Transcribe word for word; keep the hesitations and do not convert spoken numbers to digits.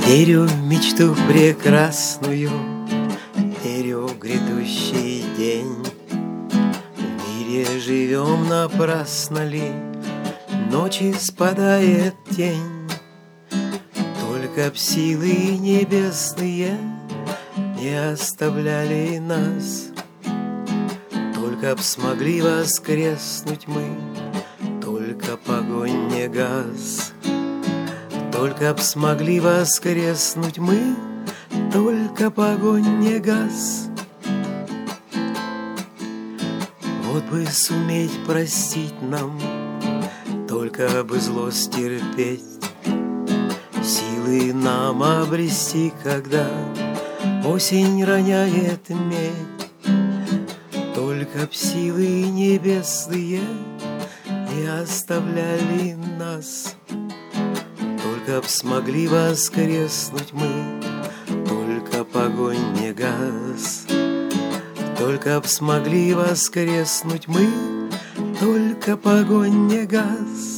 Верю в мечту прекрасную, верю в грядущий день. В мире живем, напрасно ли ночи спадает тень? Только б силы небесные не оставляли нас, только б смогли воскреснуть мы, только б огонь не гас. Только б смогли воскреснуть мы, только б огонь не гас. Вот бы суметь простить нам, только бы зло стерпеть, силы нам обрести, когда осень роняет медь. Только б силы небесные не оставляли нас, только б смогли воскреснуть мы, только б огонь не гас. Только б смогли воскреснуть мы, только б огонь не гас.